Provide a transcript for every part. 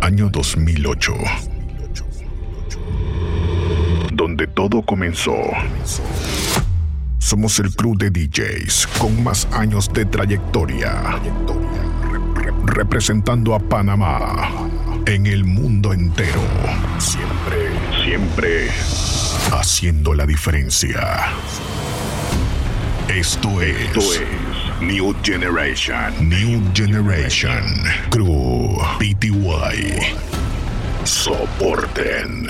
año 2008, donde todo comenzó. Somos el crew de DJs con más años de trayectoria, representando a Panamá en el mundo entero. Siempre haciendo la diferencia. Esto es New Generation Crew PTY. Soporten.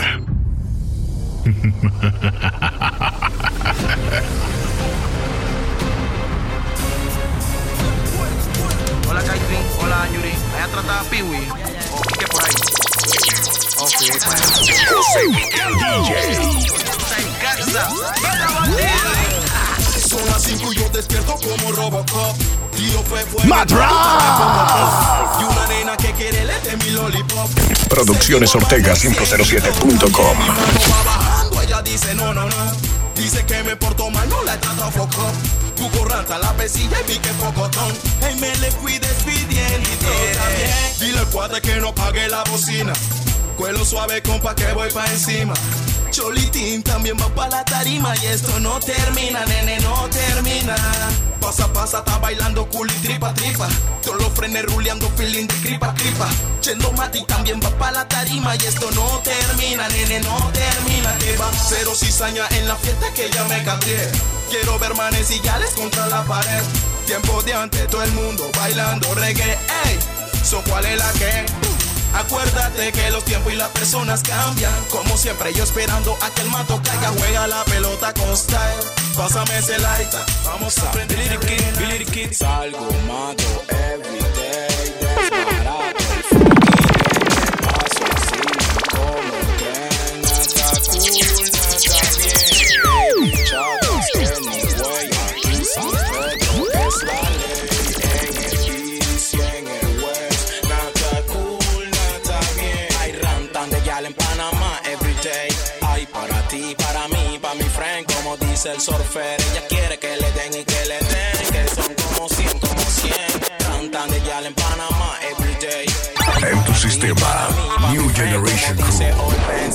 Hola Kaitrin, hola Yuri. Allá trata a Piwi. O Quique por ahí. Ok, pues. José Miguel DJ. Está en casa. ¡Venga, bandido! Son las 5 y yo despierto como Robocop. Tío fue Madras. Y una nena que quiere leerte mi lollipop. Producciones Ortega 507.com. Va bajando, ella dice no. Dice que me porto mal, no la he tratado foco. Tu corranta la pesilla y vi que pocotón. Y me le fui despidiendo y todo también. Dile al cuadre que no pague la bocina. Cuelo suave, compa, que voy pa' encima. Cholitín también va pa' la tarima. Y esto no termina, nene, no termina. Pasa, está bailando cool y tripa. Todos los frenes ruleando, feeling de cripa. Chendo Mati también va pa' la tarima. Y esto no termina, nene, no termina. Que va cero cizaña en la fiesta que ya me cambié. Quiero ver manes y gales contra la pared. Tiempo de antes, todo el mundo bailando reggae. Ey, so cuál es la que... Acuérdate que los tiempos y las personas cambian. Como siempre yo esperando a que el mato caiga. Juega la pelota con style. Pásame ese light. Vamos a aprender. Billy the Kid. Salgo, mato, everyday. Desbarato, paso así como un tren. Nada cool, nada bien. Chatos, anyway, aquí San Pedro es la ley. En el east y en el west. Nada cool, nada bien. Hay rantan de gal en Panamá everyday. Hay para ti, para mí, para mi friend, como dice el surfer. Ella quiere que le den y que le den. Que son como 100, como 100. Rantan de gal en Panamá everyday. En tu sistema, New Generation Crew.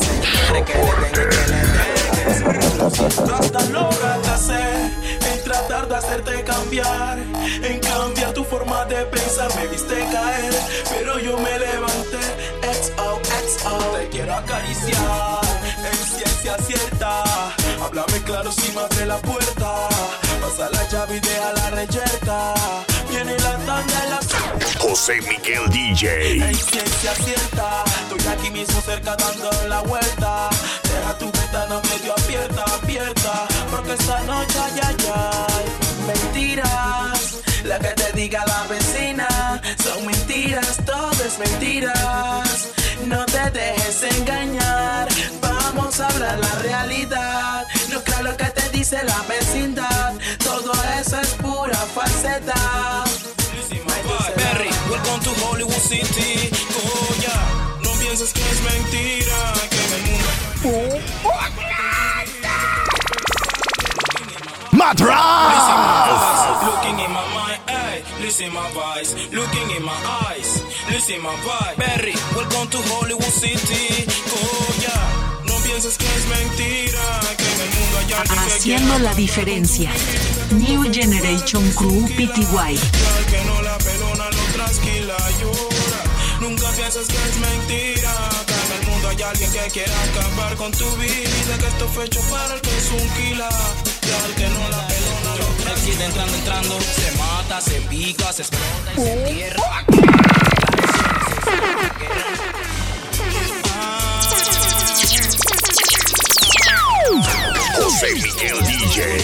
Trata logras hacer en tratar de hacerte cambiar, en cambiar tu forma de pensar. Me viste caer, pero yo me levanté. XOXO, te quiero acariciar en ciencia cierta. Háblame claro si me abre la puerta. Pasa la llave y deja la reyerta. Viene la tanda y la... José Miguel DJ. En ciencia cierta, estoy aquí mismo cerca dando la vuelta. Deja tu ventana medio abierta, porque esta noche ay. Mentiras, la que te diga la vecina. Son mentiras, todo es mentiras. No te dejes engañar, vamos a hablar la realidad. No creas lo que te dice la vecindad. Todo eso es pura falsedad. Berry, welcome to Hollywood City. Oh, yeah. No pienses que es mentira, que en el mundo... Madras. Looking in my mind, ay, listen my voice. Looking in my eyes, listen my vibe. Berry, welcome to Hollywood City. Oh, yeah. No pienses que es mentira, que en el mundo hay alguien que haciendo la diferencia. New Generation Crew PTY. Que no la pelona, lo trasquila, llora. Nunca pienses que es mentira, que en el mundo hay alguien que quiera acabar con tu vida. Que esto fue hecho para el que es un killer. Y al que no la pelona, lo trasquila. El kid entrando, se mata, se pica, se explota y se entierra. José Miguel DJ.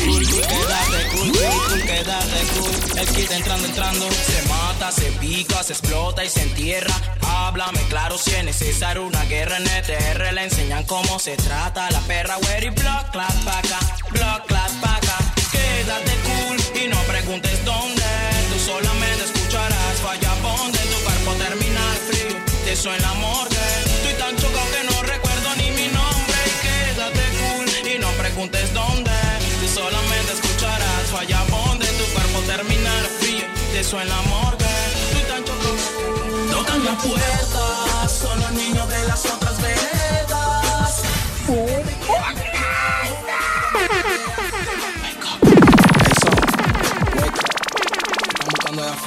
Quédate cool. El kid entrando, se mata, se pica, se explota y se entierra. Háblame claro si es necesario una guerra en ETR. Le enseñan cómo se trata la perra. Where block, clap, paca. Quédate cool y no preguntes dónde. Tú solamente escucharás falla bonde. Tu cuerpo termina frío, te suena morgue. Estoy tan chocado que no recuerdo ni mi nombre. Quédate cool y no preguntes dónde. Tú solamente escucharás falla bonde. Tu cuerpo termina frío, te suena morgue. Estoy tan chocado. Tocan la puerta, solo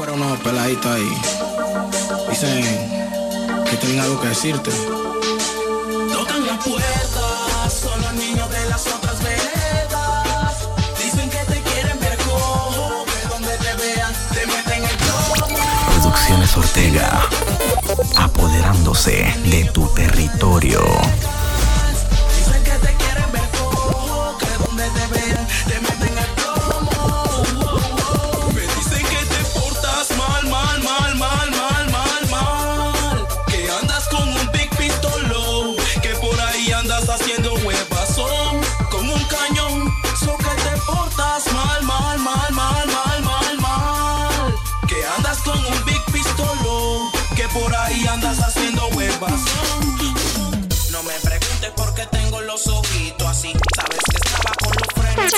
llegaron unos peladitos ahí. Dicen que tienen algo que decirte. Tocan la puerta, son los niños de las otras veredas. Dicen que te quieren ver cojo, que donde te vean te meten el plomo. Producciones Ortega, apoderándose de tu territorio. Dicen que te quieren ver cojo, que donde te vean te meten el plomo. Me dicen que te portas mal, mal, mal, mal, mal, mal, mal. Que andas con un big pistolón, que por ahí andas haciendo huevazón con un cañón. So que te portas mal, mal, mal, mal, mal, mal, mal. Que andas con un big pistolón, que por ahí andas haciendo huevazón. No me preguntes por qué tengo los ojitos así. Sabes que estaba con los frenos.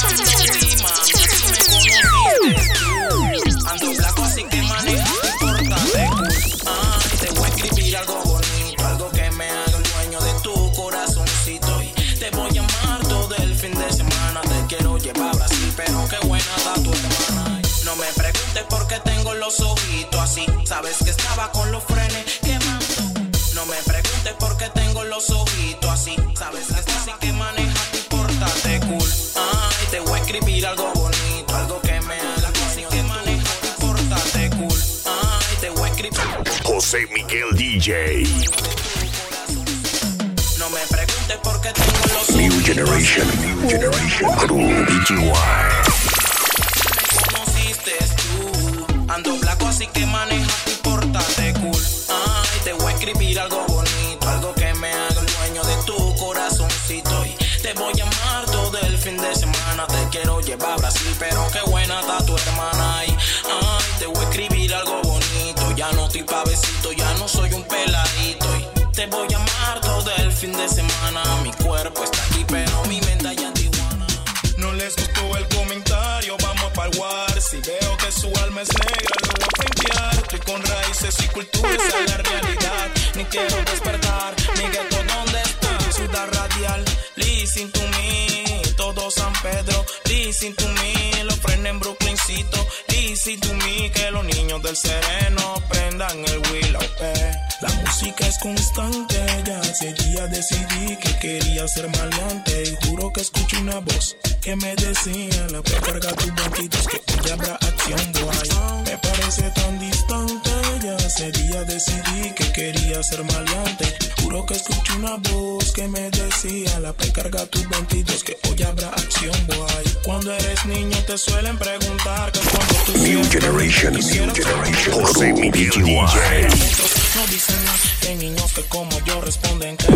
Ando blanco así que maneja importante. Ay, te voy a escribir algo bonito, algo que me haga el dueño de tu corazoncito. Y te voy a amar todo el fin de semana. Te quiero llevar a Brasil, pero qué buena está tu hermana. No me preguntes por qué tengo los ojitos así. Sabes que estaba con los frenes quemando. No me preguntes por qué tengo los ojitos así. Sabes que estás así que maneja tu importante cool. Ay, te voy a escribir algo bonito, algo que me haga así que maneja tu importante cool. Ay, te voy a escribir. José Miguel DJ. No me preguntes por qué tengo los New ojitos Generation Crew PTY. conociste tú. Ando blanco así que maneja tu importante cool. Ay, te voy a escribir algo bonito, algo que me haga el dueño de tu corazoncito. Y te voy a amar todo el fin de semana. Te quiero llevar a Brasil, pero qué buena está tu hermana. Y ay, te voy a escribir algo bonito. Ya no estoy pa' besito, ya no soy un peladito. Y te voy a amar todo el fin de semana. Mi cuerpo está aquí, pero mi mente allá en Tijuana. No les gustó el comentario, vamos pa'l war. Si veo que su alma es negra, lo voy a frentear. Estoy con raíces y cultura, esa es la realidad. Ni quiero despertar, mi gueto, ¿dónde está? Ciudad radial, listen to me. Todo San Pedro, listen to me. Los frenes en Brooklyncito, listen to me. Que los niños del Sereno prendan el Willow. La música es constante, ya hace días decidí que quería ser maleante. Y juro que escucho una voz que me decía: la precarga tus banquitos que hoy habrá acción, boy. Me parece tan distante, ya hace días decidí que quería ser maleante. Juro que escucho una voz que me decía: la precarga tus banquitos que hoy habrá acción, boy. Cuando eres niño te suelen preguntar que cuando tú New Generation José Miguel DJ. No dicen más que niños que como yo responden que es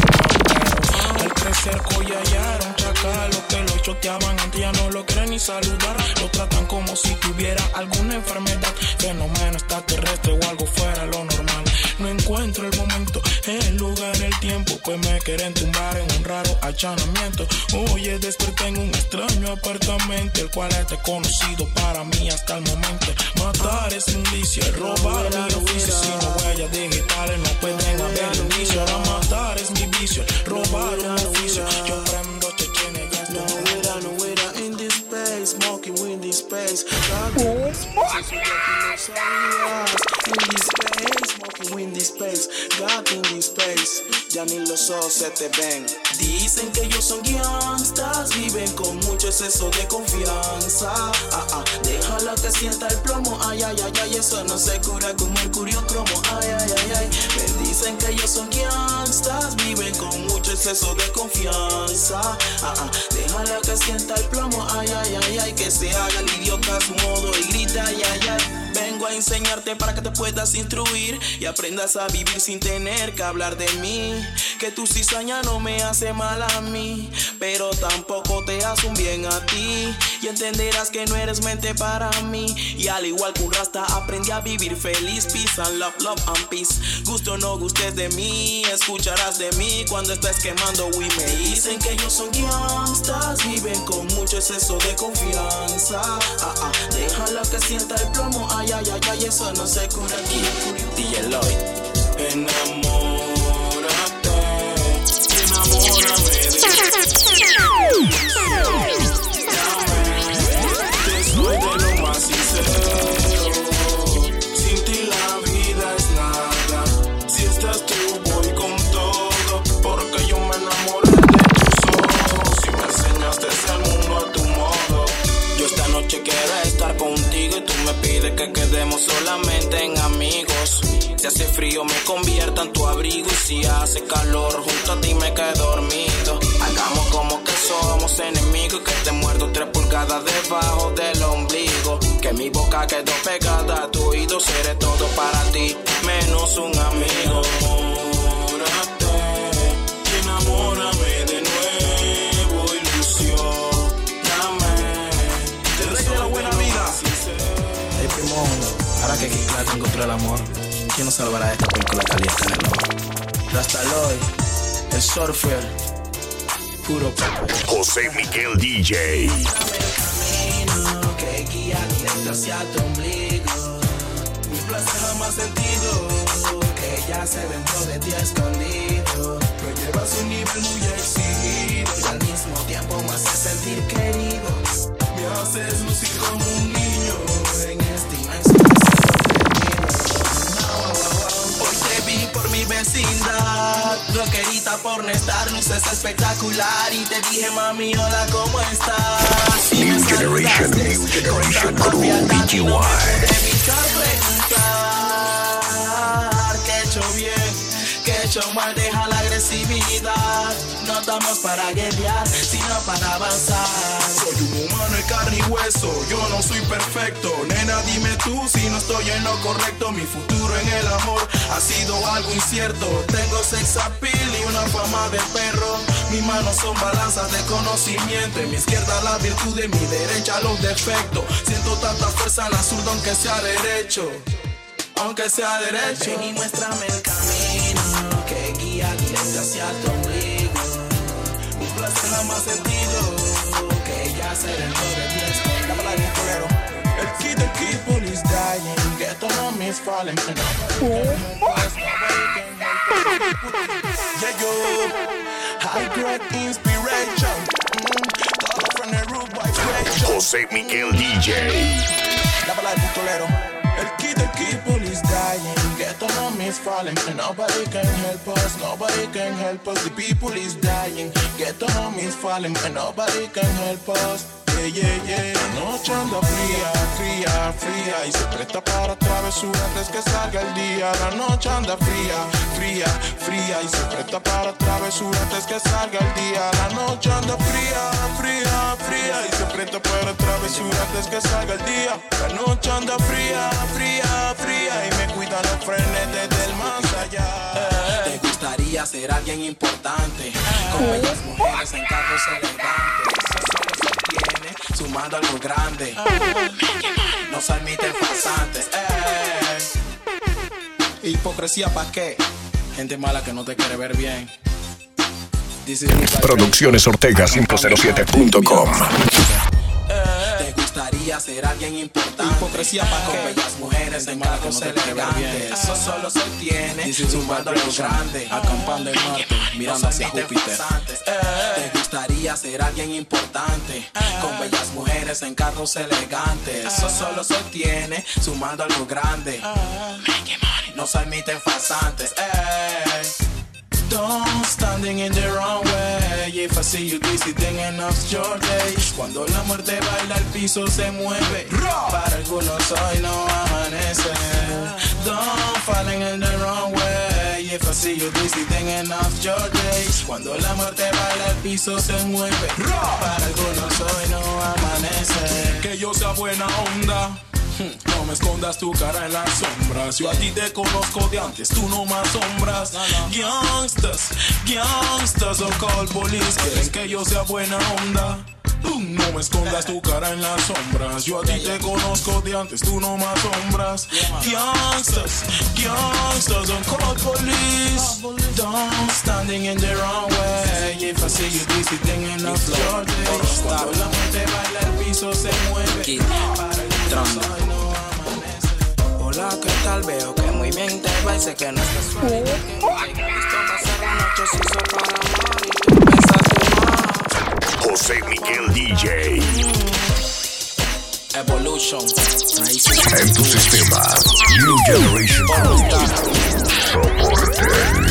pero al crecer collallaron chacalos que lo choteaban antes ya no lo quieren ni saludar. Lo tratan como si tuviera alguna enfermedad, fenómeno extraterrestre o algo fuera lo normal. No encuentro el momento, el lugar, el tiempo, pues me quieren tumbar en un raro allanamiento. Oye, desperté en un extraño apartamento, el cual es desconocido para mí hasta el momento. Matar es un vicio, robar mi oficio, sin huellas digitales no pueden haber inicio. Ahora matar es mi vicio, robar un oficio. Yo prendo chechene, ya estoy in this space, smoking in this space. In this space, smoking in this space, God in this space. Ya ni los ojos se te ven. Dicen que ellos son gangsters, viven con mucho exceso de confianza. Déjala que sienta el plomo, ay, ay, ay, ay. Eso no se cura con mercurio cromo, ay, ay, ay, ay. Me dicen que ellos son gangsters, viven con mucho exceso de confianza. Déjala que sienta el plomo, ay, ay, ay, ay. Que se haga el idiota a su modo y grita, ay, ay, ay. Vengo a enseñarte para que te puedas instruir y aprendas a vivir sin tener que hablar de mí. Que tu cizaña no me hace mal a mí, pero tampoco te hace un bien a ti. Y entenderás que no eres mente para mí. Y al igual que un rasta aprendí a vivir feliz. Peace and love, love and peace. Gusto o no gustes de mí, escucharás de mí cuando estés quemando. Y me dicen que ellos son gangsters, viven con mucho exceso de confianza. Déjala que sienta el plomo, ay, ay, ay, ay. Eso no se cura aquí. DJ Lloyd. Enamórate, enamórame de ti. Te soy de lo más sincero. Si hace frío me convierta en tu abrigo, y si hace calor junto a ti me quedo dormido. Hagamos como que somos enemigos y que te muerdo 3 pulgadas debajo del ombligo. Que mi boca quedó pegada a tu oído, seré todo para ti, menos un amigo. Enamórate y enamórame de nuevo, ilusióname. El rey de la buena vida. Hey, primo, ahora que claro encontró el amor, ¿quién nos salvará de esta película caliente en el ojo? Rasta Lloyd, el surfer, puro papo. José Miguel DJ. Que guía directo hacia tu ombligo. Mi placer jamás sentido, que ya se dentro de ti escondido. Me llevas a un nivel muy exigido y al mismo tiempo me haces sentir querido. Me haces lucir como un niño en este inmenso desierto. Hoy te vi por mi vecindad, rockerita pornestar, luces espectacular, y te dije mami hola, ¿cómo estás? New Generation Crew, PTY. Que he hecho bien, que he hecho mal, deja la agresividad. No estamos para guerrear, sino para avanzar. Soy un humano de carne y hueso, yo no soy perfecto. Nena, dime tú si no estoy en lo correcto. Mi futuro en el amor ha sido algo incierto. Tengo sex appeal y una fama de perro. Mis manos son balanzas de conocimiento. En mi izquierda la virtud, en mi derecha los defectos. Siento tanta fuerza en la zurda aunque sea derecho. Aunque sea derecho. Ven y muéstrame el camino que guía directo hacia tu ombligo. Un placer jamás sentido, que ya se dentro de ti escondido. dame la culero. El kid police dying, get on me is falling. Yeah, yo, high grade inspiration. Todo from the root vibration. José Miguel DJ. Dame la culero. El kid police dying, get on me is falling. And nobody can help us, nobody can help us. The people is dying, get on me is falling. And nobody can help us. Yeah, yeah, yeah. La noche anda fría, fría, fría, y se presta para travesura antes que salga el día. La noche anda fría, fría, fría, y se presta para travesura antes que salga el día. La noche anda fría, fría, fría, y se presta para travesura antes que salga el día. La noche anda fría, fría, fría, y me cuidan los frenes desde el más allá. Te gustaría ser alguien importante, con bellas mujeres en carros elegantes. Sumando algo grande, nos admiten farsantes. Hipocresía pa' qué, gente mala que no te quiere ver bien. Producciones Ortega 507.com. Te gustaría ser alguien importante, hipocresía pa' qué, con bellas mujeres en carros elegantes. Eso solo se obtiene sumando algo grande, acampando en Marte, mirando hacia Júpiter. Te gustaría ser alguien importante, con bellas mujeres en carros elegantes. Eso solo se obtiene sumando algo grande. Nos admiten farsantes. Don't standing in the wrong way. If I see you visiting enough your days. Cuando la muerte baila el piso se mueve. Para algunos hoy no amanece. Don't falling in the wrong way. If I see you visiting enough your days. Cuando la muerte baila el piso se mueve. Para algunos hoy no amanece. Que yo sea buena onda. No me escondas tu cara en las sombras. Yo a ti te conozco de antes, tú no me asombras. Youngsters, youngsters, don't call police. Quieren que yo sea buena onda. No me escondas tu cara en las sombras. Yo a ti te conozco de antes, tú no me asombras. Youngsters, youngsters, don't call police. Don't standing in the wrong way. If I see you visiting enough your days. Cuando la muerte baila el piso se mueve. Hola, ¿qué tal? Veo que muy bien te va y sé que no es casualidad que no haya visto pasar la noche se hizo para amar y tú pensaste más. José Miguel DJ. Evolution. En tu sistema, New Generation Crew. Soporte.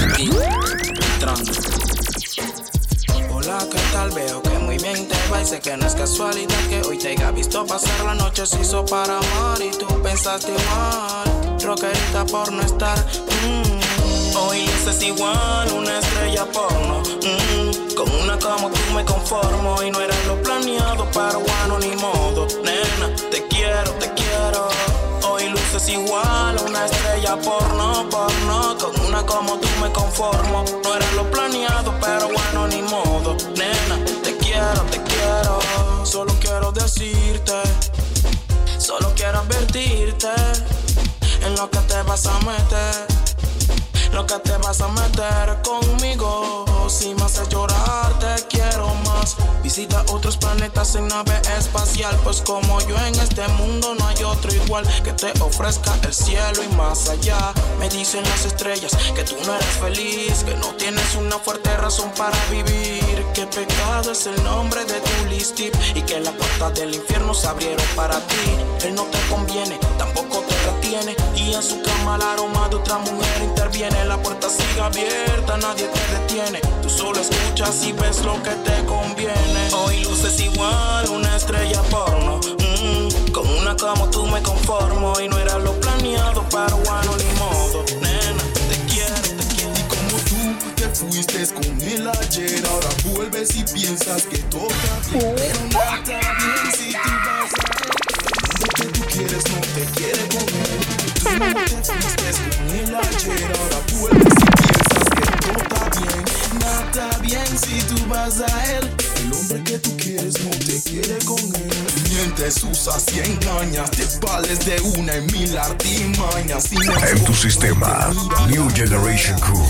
Hola, ¿qué tal? Veo que muy bien te va y sé que no es casualidad que hoy te haya visto pasar la noche se hizo para amar y tú pensaste mal. Rockerita por no estar Hoy luces igual una estrella porno. Con una como tú me conformo. Y no era lo planeado, pero bueno, ni modo. Nena, te quiero, te quiero. Hoy luces igual una estrella porno. Con una como tú me conformo. No era lo planeado, pero bueno, ni modo. Nena, te quiero, te quiero. Solo quiero decirte, solo quiero advertirte en lo que te vas a meter, lo que te vas a meter conmigo. Si me haces llorar, te quiero más. Visita otros planetas en nave espacial, pues como yo en este mundo no hay otro igual que te ofrezca el cielo y más allá. Me dicen las estrellas que tú no eres feliz, que no tienes una fuerte razón para vivir, que pecado es el nombre de tu listip y que las puertas del infierno se abrieron para ti. Él no te conviene, tampoco te retiene, y en su cama el aroma de otra mujer interviene. La puerta sigue abierta, nadie te detiene. Tú solo escuchas y ves lo que te conviene. Hoy luces igual una estrella porno. Con una como tú me conformo. Y no era lo planeado, pero bueno, ni modo. Nena, te quiero, te quiero. Y como tú te fuiste con él ayer, ahora vuelves y piensas que toca bien. Pero no está bien si tú vas a lo que tú quieres, no te quiere comer. Tú te fuiste con él ayer, ahora vuelves y piensas que todo está bien. Nada bien si tú vas a él. El hombre que tú quieres no te quiere con él. Mientes, usas y engañas, te vales de una en mil artimañas. En tu sistema, New Generation Crew.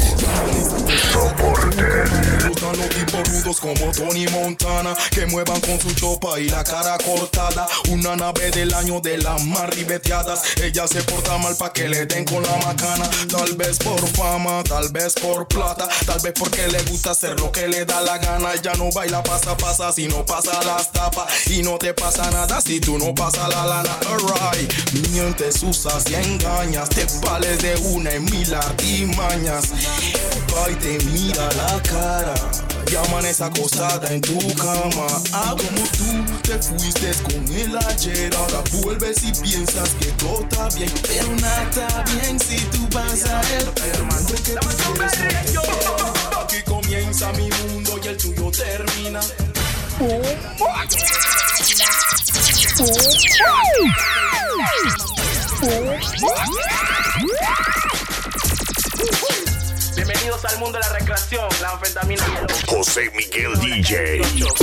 Soporten. Gustan los tipos rudos como Tony Montana, que muevan con su chopa y la cara cortada. Una nave del año de las más ribeteadas. Ella se porta mal pa' que le den con la macana. Tal vez por fama, tal vez por plata, tal vez porque le gusta hacer lo que le da la gana. Ella no baila pasa pasa si no pasa las tapas, y no te pasa nada si tú no pasas la lana. Alright, mientes, usas y engañas, te vales de una en mil artimañas. Va y te mira la cara, y amanece acostada en tu cama. Ah, como tú te fuiste con él ayer, ahora vuelves y piensas que todo está bien. Pero nada está bien si tú vas a él. Hermano, que tú quieres, no. Aquí comienza mi mundo y el tuyo termina. Bienvenidos al mundo de la recreación, la anfetamina y el José Miguel DJ.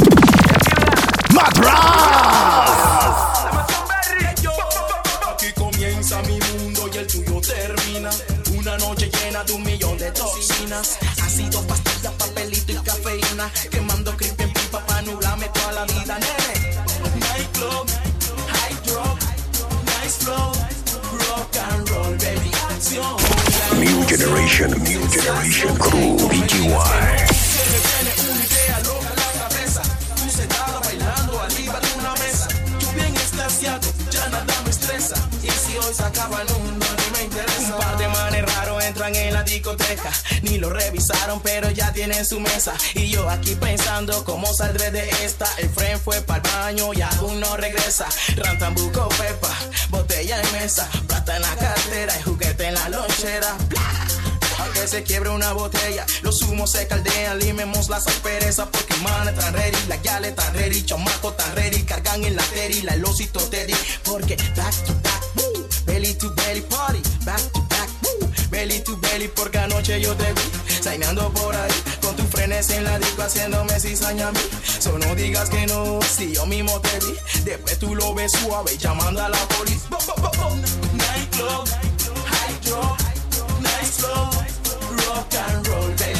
Aquí comienza mi mundo y el tuyo termina. Una noche llena de 1,000,000 de toxinas. Ácido, pastillas, papelito y cafeína. Quemando creepy en pipa pa' nublarme toda la vida, nene. Nightclub, high drop, nice flow, rock and roll, baby, acción. New Generation Crew. BGY. Se me viene una idea loca a la cabeza. Tú sentada bailando arriba de una mesa. Yo bien extasiado, ya nada me estresa. Y si hoy se acaba el mundo, ni me interesa. Un par de manes raros entran en la discoteca. Ni lo revisaron, pero ya tienen su mesa. Y yo aquí pensando cómo saldré de esta. El friend fue pa'l baño y aún no regresa. Rantambuco, pepa, botella en mesa, plata en la cartera y juguete en la lonchera. Aunque se quiebre una botella, los humos se caldean, limemos las asperezas. Porque man tan ready, la yale tan ready, chamaco tan ready, cargan en la teri, la elosito teddy. Porque back to back, woo, belly to belly party, back to back, woo, belly to belly. Porque anoche yo te vi, sainando por ahí, con tus frenes en la disco haciéndome cizaña a mí. So no digas que no, si yo mismo te vi, después tú lo ves suave, llamando a la policía. Nightclub, high drop, nice flow, rock and roll, baby.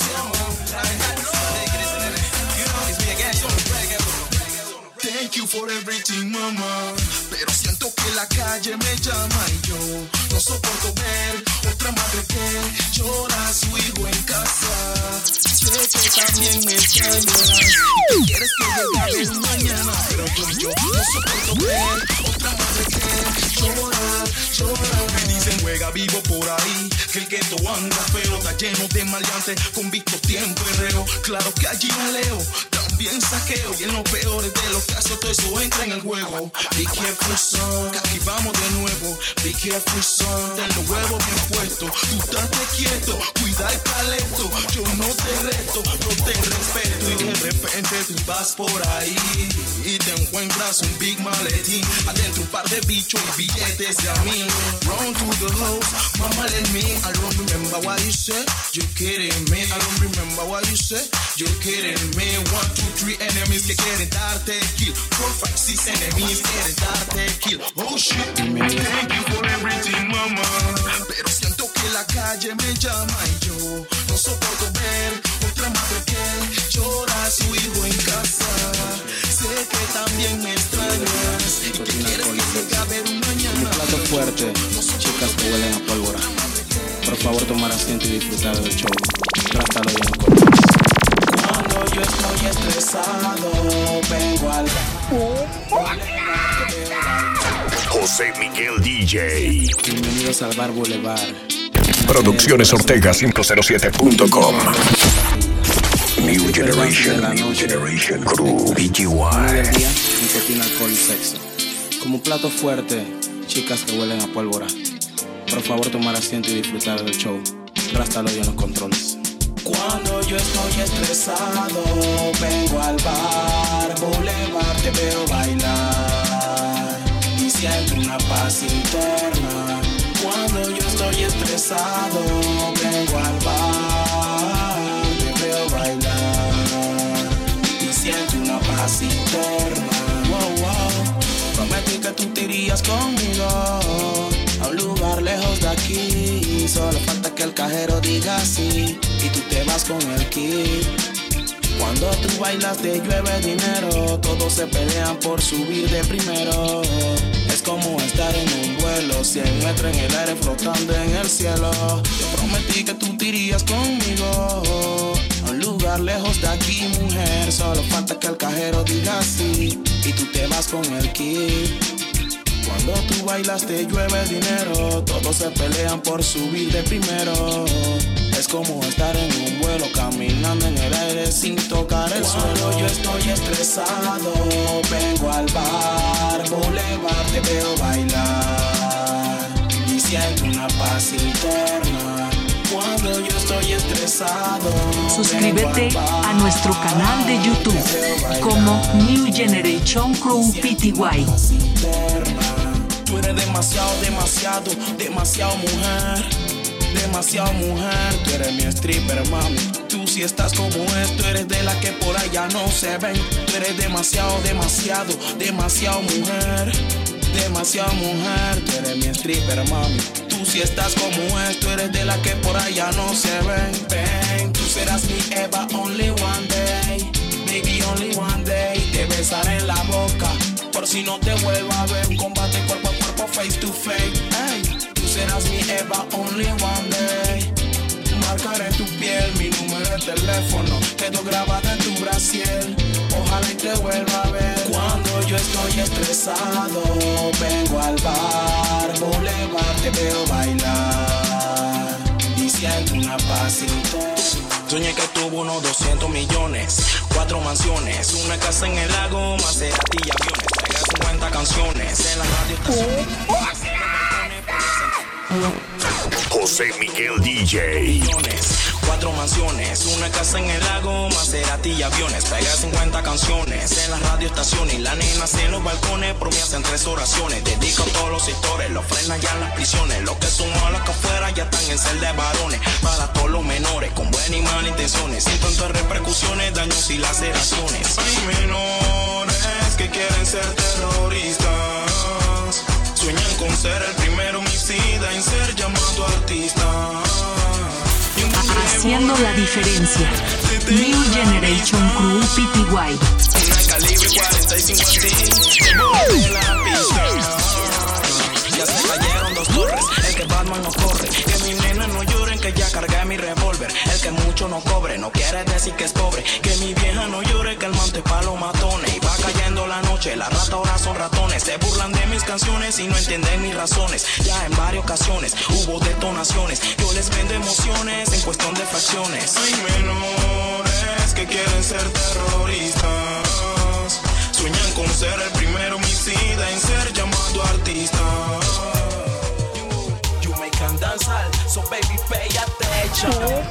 Thank you for everything, mama. Pero siento que la calle me llama y yo no soporto ver otra madre que llora a su hijo en casa. Sé que también me extrañas y quieres que llegue mañana, pero yo no soporto ver otra madre que llora. Me dicen juega vivo por ahí, que el gueto anda feo, está lleno de maleantes, convictos, tiempo y reo. Claro que allí no leo. también saqueo. Y en los peores de los casos todo eso entra en el juego. Be careful son, que aquí vamos de nuevo. Be careful son, ten los huevos bien puestos. Tú estate quieto, cuida el paleto. Yo no te reto, no te respeto. Y de repente tú vas por ahí y te encuentras un big maletín. Adentro un par de bichos y billetes de a mil. Run to the house, mama let me. I don't remember what you said, you kidding me. I don't remember what you said, you kidding me. 1, 2, 3 enemies que quieren darte kill. 4, 5, 6 enemies quieren darte kill. Oh shit, thank you for everything, mama. Pero siento que la calle me llama y yo no soporto ver otra madre que llora a su hijo en casa. Sé que también me extrañas y que quieres que llegue a ver un mañana. Un plato fuerte, chicas que huelen a pólvora. Por favor, tomar asiento y disfrutar del show. Trátalo bien con ellos. Cuando yo estoy estresado, vengo al José Miguel DJ. Bienvenidos al Bar Boulevard. Producciones Ortega 507.com. New Generation Crew PTY. Nicotina, alcohol y sexo. Como un plato fuerte, chicas que huelen a pólvora. Por favor, tomar asiento y disfrutar del show. Rástalo y en los controles. Cuando yo estoy estresado, vengo al bar Boulevard, te veo bailar y siento una paz interna. Cuando yo estoy estresado, vengo al bar, te veo bailar y siento una paz interna. Wow, wow. Prometí que tú te irías conmigo a un lugar lejos de aquí. Solo falta que el cajero diga sí y tú te vas con el kit. Cuando tú bailas te llueve dinero. Todos se pelean por subir de primero. Es como estar en un vuelo, 100 metros en el aire flotando en el cielo. Te prometí que tú te irías conmigo a un lugar lejos de aquí, mujer. Solo falta que el cajero diga sí y tú te vas con el kit. Cuando tú bailas te llueve dinero. Todos se pelean por subir de primero. Es como estar en un vuelo, caminando en el aire sin tocar el suelo. Cuando yo estoy estresado, vengo al bar Boulevard, te veo bailar y siento una paz interna. Cuando yo estoy estresado, Suscríbete a nuestro canal de YouTube como New Generation Crew PTY. Tú eres demasiado, demasiado, demasiado mujer. Demasiado mujer, tú eres mi stripper, mami. Tú si estás como esto, eres de la que por allá no se ven. Tú eres demasiado, demasiado, demasiado mujer. Demasiado mujer, tú eres mi stripper, mami. Tú si estás como esto, eres de la que por allá no se ven. Ven, tú serás mi Eva only one day. Baby only one day. Te besaré en la boca por si no te vuelvo a ver. Combate cuerpo a cuerpo, face to face. Hey, tú serás mi Eva only one day. Marcaré tu piel, mi número de teléfono quedó grabado en tu brasier. Ojalá y te vuelva a ver. Cuando yo estoy estresado, vengo al bar Boulevard, te veo bailar y siento una paz interna. Soñé que tuvo unos 200 millones, 4 mansiones, una casa en el lago, Maserati y aviones. Pegué 50 canciones en la radio estación. José Miguel DJ. 4 mansiones, una casa en el lago, Maserati y aviones. Pegué 50 canciones en la radio estación y la nena en los balcones. Por mí hacen 3 oraciones. Dedico a todos los sectores, los frenan ya en las prisiones. Los que son malos que afuera ya están en celda de varones. Para todos los menores con buenas y malas intenciones. Sin tantas repercusiones, daños y laceraciones. Hay menores que quieren ser terroristas. Sueñan con ser el primero homicida en ser llamado artista. Haciendo la diferencia. New Generation Crew PTY. Una calibre 45 a ti, en la pista. Ya se cayeron 2 torres, el que Batman no corre. Que mis nenas no lloren, que ya cargué mi mi revólver. El que mucho no cobre, no quiere decir que es pobre. Que mi vieja no llore, que el mante pa' los matones. Y va cayendo la noche, la rata ahora son ratones. Se burlan de mis canciones y no entienden mis razones. Ya en varias ocasiones hubo detonaciones. Yo les vendo emociones en cuestión de fracciones. Hay menores que quieren ser terroristas. Sueñan con ser el primer homicida en ser llamado artista. You make them danzar, so baby pay attention.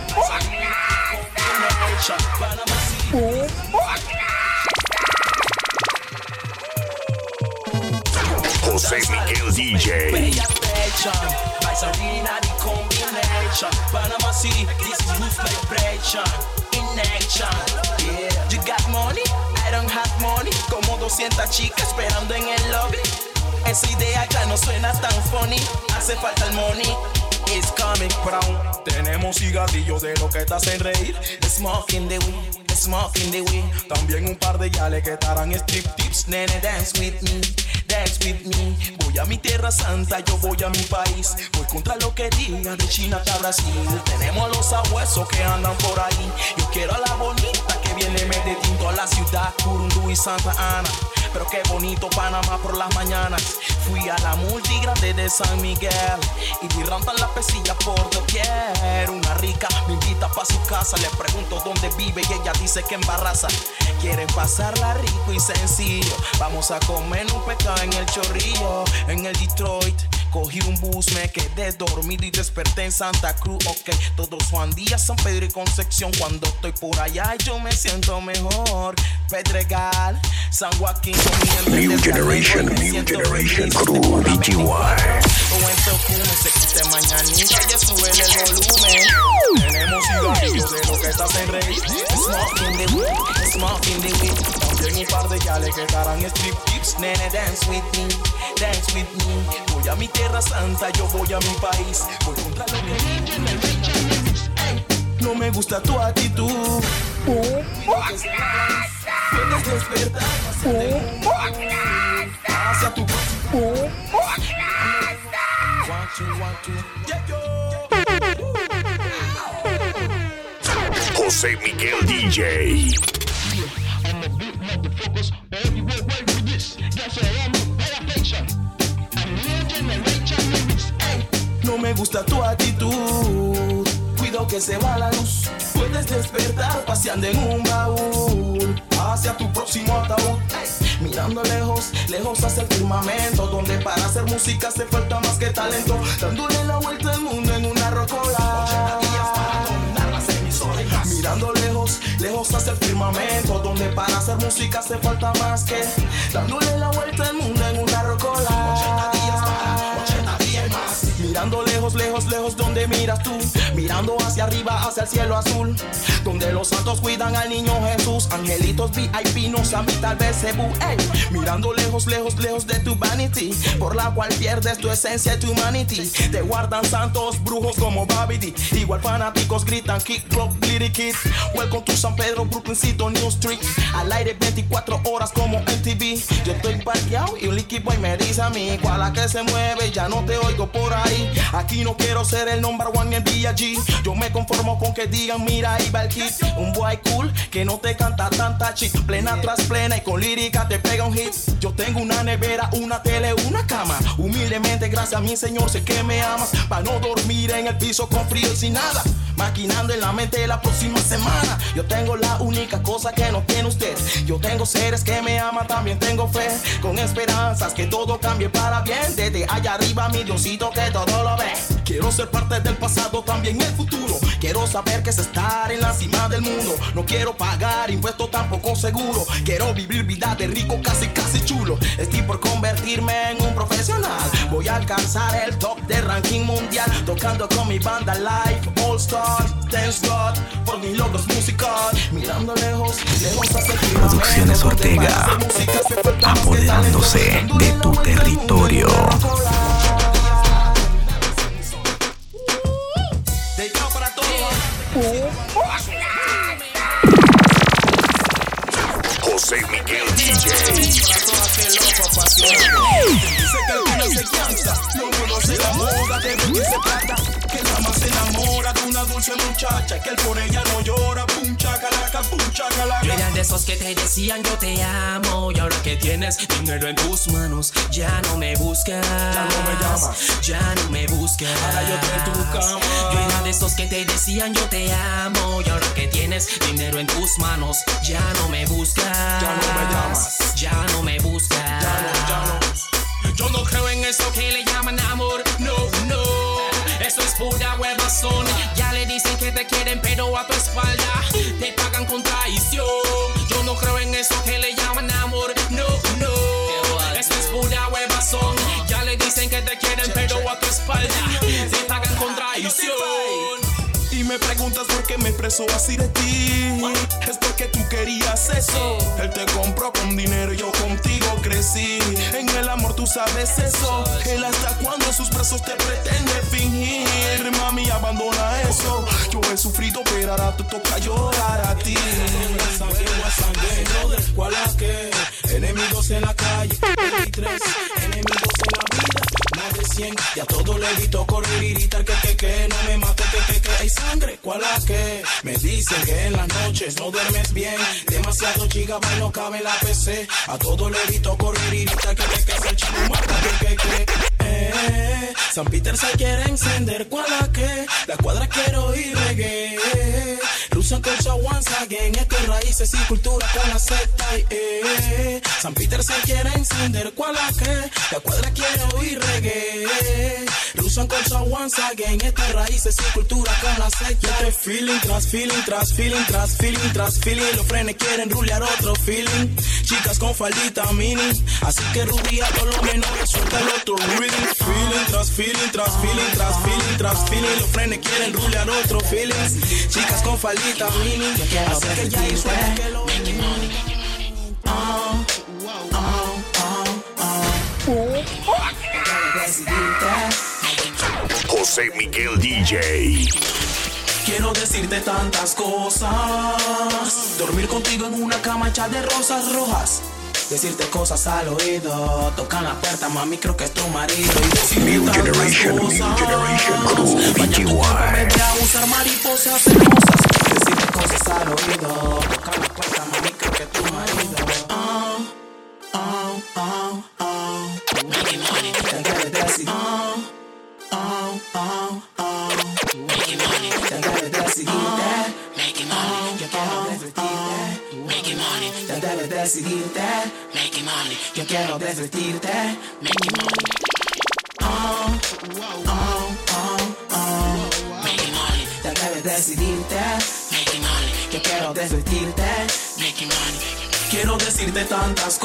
José Miguel DJ. Pay attention, vibes are in the combination. Panama City, this is roof vibration. In action, yeah. You got money, I don't have money. Como 200 chicas esperando en el lobby. Esa idea ya no suena tan funny. Hace falta el money. It's coming from. Tenemos cigarrillos de lo que te hacen reír. Smoking the weed, smoking the weed. También un par de yales que te harán strip tips. Nene, dance with me, dance with me. Voy a mi tierra santa, yo voy a mi país. Voy contra lo que digan de China hasta Brasil. Tenemos los abuesos que andan por ahí. Yo quiero a la bonita que viene mete tinto a la ciudad, Curundú y Santa Ana. Pero qué bonito Panamá por las mañanas. Fui a la multigrande de San Miguel y vi rampan la pesilla por doquier. Una rica me invita pa' su casa. Le pregunto dónde vive y ella dice que en Barraza. Quieren pasarla rico y sencillo. Vamos a comer un pescado en el Chorrillo. En el Detroit cogí un bus, me quedé dormido y desperté en Santa Cruz. Ok, todos Juan Díaz, San Pedro y Concepción. Cuando estoy por allá yo me siento mejor. Pedregal, San Joaquín. New Generation Crew BGY. O en Tocumen se quite mañanita y sube el volumen. Tenemos cigarrillos de lo que te hacen reír. Smoking the weed, smoking the weed. También un par de yales que te harán strip tips. Nene, dance with me, dance with me. Voy a mi tierra santa, yo voy a mi país. Voy contra lo que digan el rey. No me gusta tu actitud. Puedes despertar hacia tu José Miguel DJ. No me gusta tu actitud. Cuido que se va la luz. Puedes despertar paseando en un baúl hacia tu próximo ataúd. Mirando lejos, lejos hacia el firmamento, donde para hacer música hace falta más que talento. Dándole la vuelta al mundo en una rocola. 80 días para dominar las emisoras. Mirando lejos, lejos hacia el firmamento, donde para hacer música hace falta más que dándole la vuelta al mundo en una rocola. 80 días para 80 días más. Mirando lejos, lejos, lejos, donde miras tú. Mirando hacia arriba, hacia el cielo azul, donde los santos cuidan al niño Jesús. Angelitos VIP, no a mí tal vez Cebú. Mirando lejos, lejos, lejos de tu vanity, por la cual pierdes tu esencia y tu humanity. Te guardan santos brujos como Babidi. Igual fanáticos gritan kick, rock, little kids. Welcome to San Pedro, Brooklyncito, New Street. Al aire 24 horas como MTV. Yo estoy parqueado y un liquid boy me dice a mí: ¿cuál la que se mueve? Ya no te oigo por ahí. Aquí no quiero ser el number one ni el B.I.G. Yo me conformo con que digan mira ahí va el kid. Un boy cool que no te canta tanta chick. Plena tras plena y con lírica te pega un hit. Yo tengo una nevera, una tele, una cama. Humildemente gracias a mi Señor sé que me amas. Pa' no dormir en el piso con frío y sin nada. Maquinando en la mente la próxima semana. Yo tengo la única cosa que no tiene usted. Yo tengo seres que me aman, también tengo fe. Con esperanzas que todo cambie para bien. Desde allá arriba mi Diosito que todo lo ve. Quiero ser parte del pasado, también el futuro. Quiero saber que es estar en la cima del mundo. No quiero pagar impuestos, tampoco seguro. Quiero vivir vida de rico, casi casi chulo. Estoy por convertirme en un profesional. Voy a alcanzar el top de ranking mundial. Tocando con mi banda live, All Stars. Thanks God por mis logros musicales. Mirando lejos, lejos hacia el firmamento. Producciones Ortega, apoderándose de tu territorio. José Miguel DJ. Dice que alguna se cansa, no conoce la moda de lo que se trata. Que nada más se enamora de una una dulce muchacha que el por ella no llora. Pum chacalaca, pum chacalaca. Yo era de esos que te decían yo te amo, y ahora que tienes dinero en tus manos, ya no me buscas. Ya no me llamas. Ya no me buscas. Ahora yo te tu cama. Yo era de esos que te decían yo te amo, y ahora que tienes dinero en tus manos, ya no me buscas. Ya no me llamas. Ya no me buscas. Ya no. Yo no creo en eso que le llaman amor, no, no. Eso es pura huevazón. Ya le dicen que te quieren, pero a tu espalda te pagan con traición. Yo no creo en eso que le llaman amor, no, no. Eso es pura huevazón. Ya le dicen que te quieren, pero a tu espalda te pagan con traición. Y me preguntas por qué me expreso así de ti. Es porque tú querías eso. Él te compró con dinero y yo contigo crecí. En el amor tú sabes eso. Él hasta cuando sus brazos te pretende fingir. Mami, abandona eso. Yo he sufrido, pero ahora te toca llorar a ti. ¿Cuál es que? Enemigos en la calle, 23 enemigos en la vida. Más de 100, y a todo le evito correr y gritar que no me mate, que hay sangre, ¿cuál es que? Me dicen que en las noches no duermes bien, demasiado gigabyte no cabe en la PC, a todo le evito correr y gritar que es el chico mata, San Peter se quiere encender, ¿cuál es que? La cuadra quiero ir reggae, Russian culture once again, esto es raíces y cultura con la secta, San Peter se quiere encender, ¿cuál es que? La cuadra quiero ir reggae, Russian culture once again, esto es raíces y cultura con la secta. Yo te feeling tras feeling, tras feeling, tras feeling, tras feeling, los frenes quieren rulear otro feeling, chicas con faldita mini, así que rubia por lo menos suelta el otro rhythm, feeling tras feeling, tras feeling, tras feeling, tras feeling, los frenes quieren rulear otro feeling, chicas con faldita mini, así que ya hizo que lo José Miguel DJ. Quiero decirte tantas cosas, dormir contigo en una cama hecha de rosas rojas, decirte cosas al oído, tocar la puerta, mami, creo que es tu marido, y decirte New tantas Generation cosas, Crew, bañar tu cuerpo en vez de usar mariposas hermosas, decirte cosas al oído, tocar la puerta, mami, creo que es tu marido. Decidirte, make money. Yo quiero divertirte, make money. Make money. Ya debes decidirte, make money. Yo quiero divertirte, make money. Quiero decirte tantas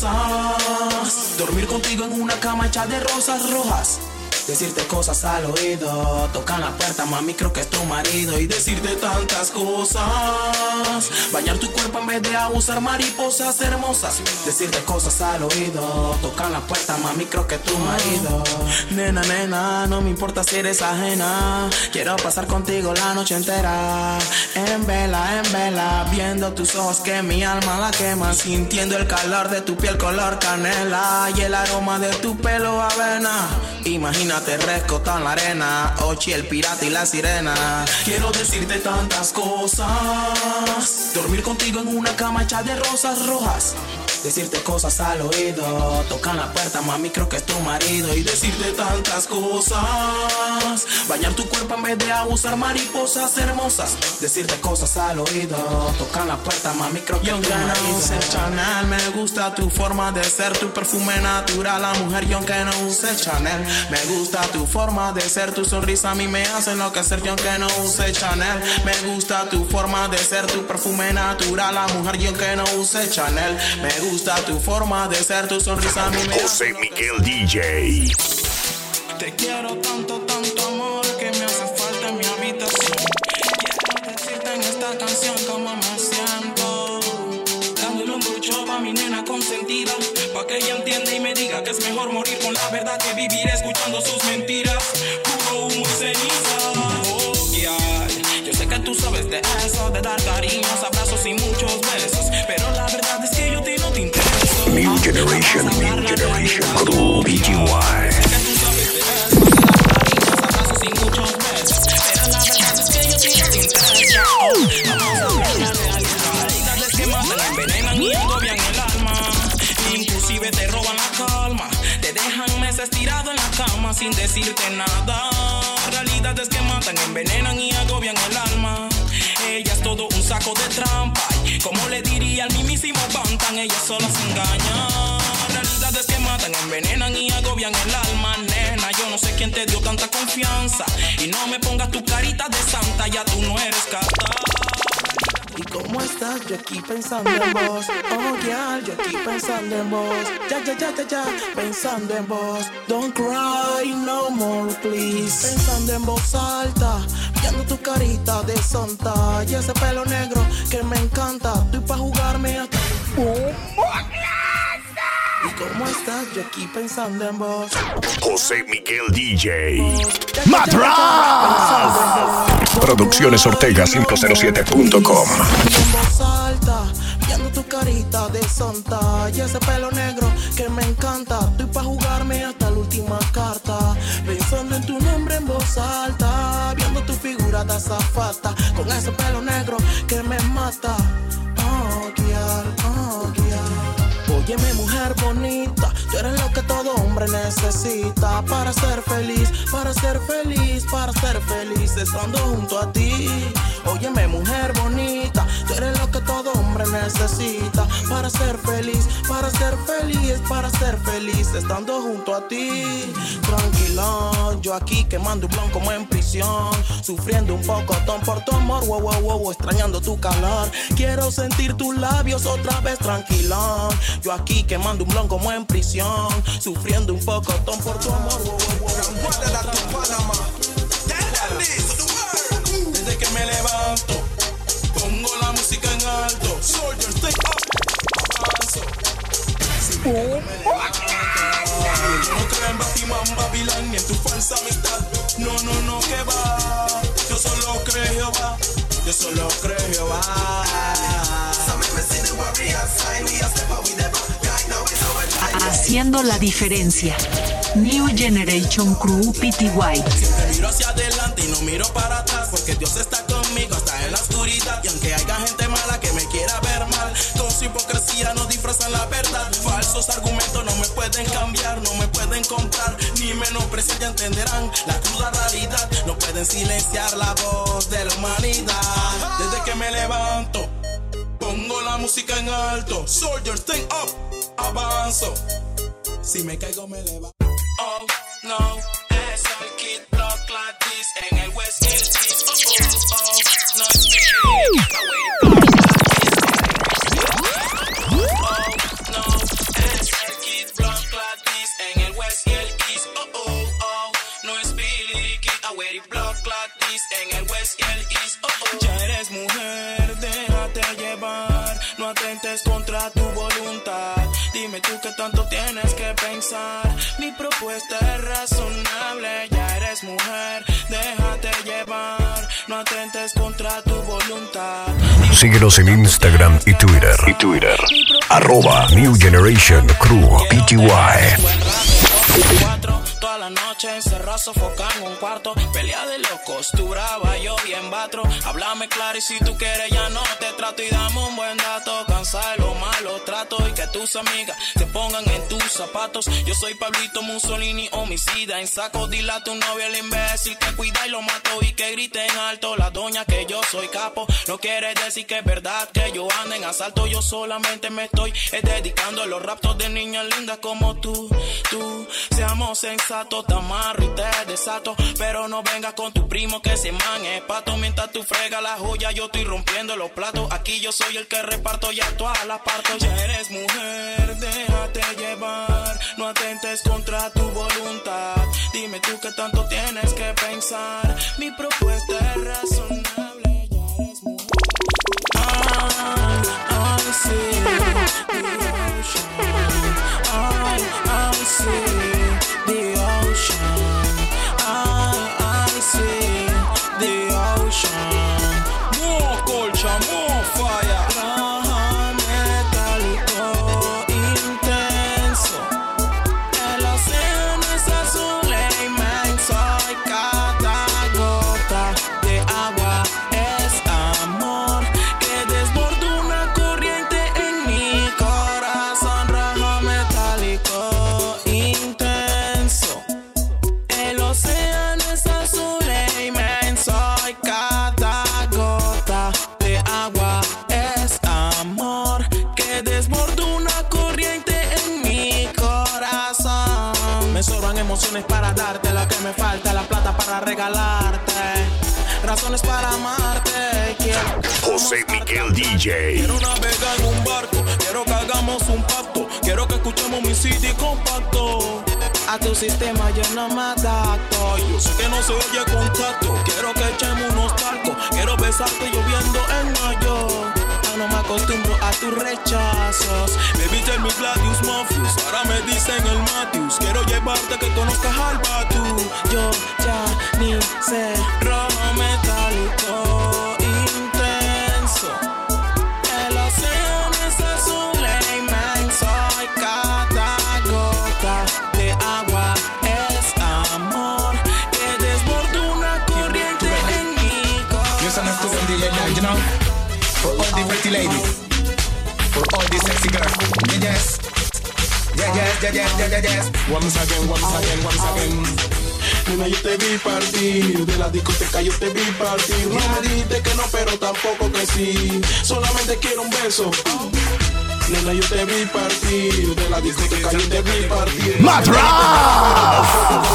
cosas, dormir contigo en una cama hecha de rosas rojas, decirte cosas al oído, tocar la puerta, mami, creo que es tu marido, y decirte tantas cosas, bañar tu cuerpo en vez de usar mariposas hermosas, decirte cosas al oído, tocar la puerta, mami, creo que es tu marido. Nena, nena, no me importa si eres ajena, quiero pasar contigo la noche entera, en vela, viendo tus ojos que mi alma la quema, sintiendo el calor de tu piel color canela y el aroma de tu pelo avena. Imagínate rescotado en la arena, Ochi, el pirata y la sirena. Quiero decirte tantas cosas, dormir contigo en una cama hecha de rosas rojas, decirte cosas al oído, tocar la puerta, mami, creo que es tu marido, y decirte tantas cosas, bañar tu cuerpo en vez de usar mariposas hermosas, decirte cosas al oído, tocar la puerta, mami, creo que es tu marido. No use Chanel, me gusta tu forma de ser, tu perfume natural, la mujer, yo aunque no use Chanel, me gusta tu forma de ser, tu sonrisa a mí me hace enloquecer, yo aunque no use Chanel, me gusta tu forma de ser, tu perfume natural, la mujer, yo aunque no use Chanel, me gusta tu forma de ser, tu sonrisa a mí me José Miguel DJ. Te quiero tanto, tanto amor que me hace falta en mi habitación. Quiero decirte en esta canción cómo me siento, dándole un bucho pa' mi nena consentida, pa' que ella entienda y me diga que es mejor morir con la verdad que vivir escuchando sus mentiras. Puro humo y ceniza. Oh, yeah. Yo sé que tú sabes de eso, de dar cariños, abrazos y muchos besos, pero la verdad es que yo no te intereso. New Generation Crew, BGY. Sé que tú sabes de eso, de dar cariños, abrazos y muchos besos, pero la verdad es que yo decirte nada. Realidades que matan, envenenan y agobian el alma. Ella es todo un saco de trampa. Y como le diría al mismísimo Bantan, ella solo se engaña. Realidades que matan, envenenan y agobian el alma. Nena, yo no sé quién te dio tanta confianza. Y no me pongas tu carita de santa, ya tú no eres cata. ¿Y cómo estás? Yo aquí pensando en vos. Oh, yeah, yo aquí pensando en vos. Ya, pensando en vos. Don't cry no more, please. Pensando en voz alta, viendo tu carita de santa. Y ese pelo negro que me encanta. Estoy pa' jugarme hasta... ¿Y cómo estás? Yo aquí pensando en vos. José Miguel DJ. ¡Matraz! Producciones Ortega 507.com. En voz alta, viendo tu carita de santa. Y ese pelo negro que me encanta. Estoy pa' jugarme hasta la última carta. Pensando en tu nombre en voz alta, viendo tu figura de azafata. Con ese pelo negro que me mata. Oh, girl, oh, girl. Óyeme, mujer bonita, tú eres lo que todo hombre necesita para ser feliz, para ser feliz, para ser feliz estando junto a ti. Óyeme, mujer bonita, tú eres lo que todo hombre necesita para ser feliz, para ser feliz, para ser feliz estando junto a ti. Tranquilón, yo aquí quemando un blon como en prisión, sufriendo un poco por tu amor, wow, wow, wow, extrañando tu calor. Quiero sentir tus labios otra vez, tranquilón. Yo aquí quemando un blon como en prisión, sufriendo un poco por tu amor. Desde que me levanto, pongo la música en alto. Soldier, stay up, avanzo. Si me levanto, yo no creo en Batman, Babilán, ni en tu falsa amistad. No, que va. Yo solo creo Jehová, yo solo creo Jehová. Haciendo la diferencia. New Generation Crew Pty. Siempre miro hacia adelante y no miro para atrás, porque Dios está conmigo hasta en la oscuridad. Y aunque haya gente mala que me quiera ver mal, con su hipocresía no disfrazan la verdad. Falsos argumentos no me pueden cambiar, no me pueden comprar, ni menospreciar, ya entenderán la cruda realidad. No pueden silenciar la voz de la humanidad. Desde que me levanto, pongo la música en alto. Soldier, stay up, avanzo. Si me caigo me levanto. Oh, no, es el Kid Block like this. En el West Hill, no es mi. Oh, no, es el Kid Block like this. En el West Hill East. No es Billy Kid. I wear it block like this. En el West Hill East. Ya eres mujer, déjate llevar. No atentes contra tu voluntad. Dime tú qué tanto tienes que pensar. Mi propuesta es razonable. Ya eres mujer, déjate llevar. No atentes contra tu voluntad. Síguenos en Instagram y Twitter. @New Generation Crew Pty. Toda la noche encerrado, sofocado en un cuarto. Pelea de locos, tú brava, yo bien batro. Háblame claro y si tú quieres ya no te trato. Y dame un buen dato, cansa de lo malo trato. Y que tus amigas se pongan en tus zapatos. Yo soy Pablito Mussolini, homicida en saco. Dile a tu novio el imbécil que cuida y lo mato. Y que grite en alto la doña que yo soy capo. No quiere decir que es verdad que yo ando en asalto. Yo solamente me estoy dedicando a los raptos de niñas lindas como tú. Seamos sensatos, te amarro y te desato. Pero no vengas con tu primo que ese man es pato. Mientras tú fregas la joya, yo estoy rompiendo los platos. Aquí yo soy el que reparto y a todas las parto. Ya eres mujer, déjate llevar. No atentes contra tu voluntad. Dime tú qué tanto tienes que pensar. Mi propuesta es razonable. Ya eres mujer. I see the ocean. I see the ocean. I see the ocean. More colcha, more fire. Metálico intenso. El océano es azul e inmenso y cada gota razones para darte lo que me falta, la plata para regalarte, razones para amarte. Quiero José Miguel DJ. Quiero navegar en un barco, quiero que hagamos un pacto, quiero que escuchemos mi CD compacto. A tu sistema yo no me adapto. Yo sé que no se oye contacto, quiero que echemos unos talcos, quiero besarte lloviendo en mayo. No me acostumbro a tus rechazos. Baby, tell me Gladius Mafius, ahora me dicen el Matthews. Quiero llevarte que conozcas al Batu. Yo ya ni sé. Rojo metálico intenso. El océano es azul e inmenso y cada gota de agua es amor que desborda una corriente en mi corazón. Yes, I'm a cool DJ now, you know. For all the pretty ladies, for all the sexy girls, yes, yes. Once again. Nena, yo te vi partir de la discoteca, yo te vi partir. No me dijiste que no, pero tampoco que sí. Solamente quiero un beso. Nena, yo te vi partir de la discoteca, yo te vi partir. ¡Matras!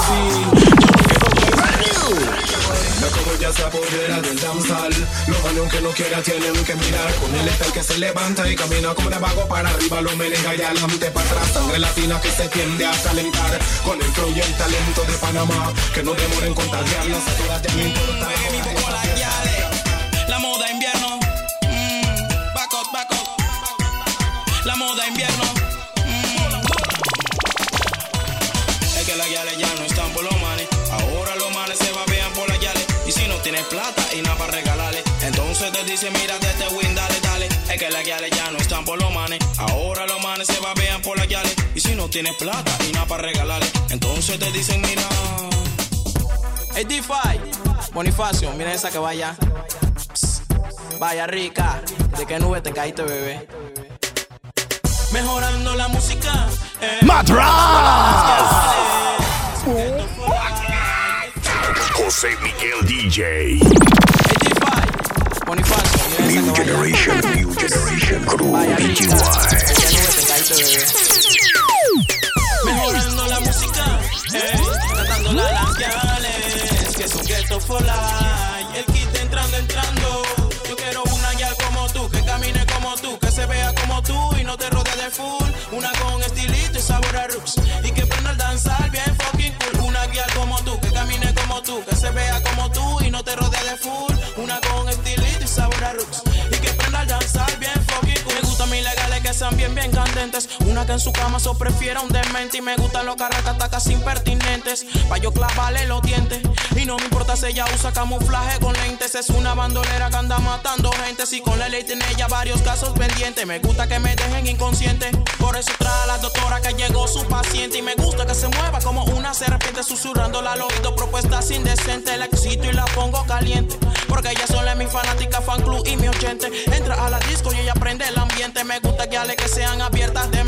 No como ya se apodera del danzal. Los años que no quiera tienen que mirar. Con él está el que se levanta y camina como de vago para arriba. Lo merenga y adelante para atrás. Sangre latina que se tiende a calentar. Con el flow y el talento de Panamá. Que no demoren contagiarnos a todas, ya no importa. La moda invierno. Back up. La moda invierno. Es que las guiales ya no están por los manes. Ahora los manes se babean por las guiales. Y si no tienes plata y nada para regalarle, entonces te dice mira de este win, dale. Es que las guiales ya no están por los manes. Ahora los manes se babean por las guiales. Y si no tienes plata y nada para regalarle, entonces te dicen mira. Hey D5, Bonifacio, mira esa que vaya. Psst, vaya rica. ¿De qué nube te caíste, bebé? Mejorando la música. ¡Matras! José Miguel DJ. D5, Bonifacio, mira esa que vaya. New Generation Crew Vaya rica. BGY. ¿De qué nube te caíste, bebé? Mejorando la música, tratando las lanciales, que son ghetto for life. El kit entrando. Yo quiero una guial como tú, que camine como tú, que se vea como tú y no te rodee de full. Una con estilito y sabor a roots, y que prenda al danzar bien fucking cool. Una guial como tú, que camine como tú, que se vea como tú y no te rodee de full. Una con estilito y sabor a roots, y que prenda al danzar bien fucking cool. Me gustan mis legales que sean bien candentes. Una que en su cama so prefiera un demente. Y me gustan los carracatacas impertinentes. Pa' yo clavarle los dientes. Y no me importa si ella usa camuflaje con lentes. Es una bandolera que anda matando gente. Si con la ley tiene ella varios casos pendientes. Me gusta que me dejen inconsciente. Por eso trae a la doctora que llegó su paciente. Y me gusta que se mueva como una serpiente, susurrándola al oído propuestas indecentes. La excito y la pongo caliente, porque ella sola es mi fanática, fan club y mi oyente. Entra a la disco y ella prende el ambiente. Me gusta que ale que sean abiertas de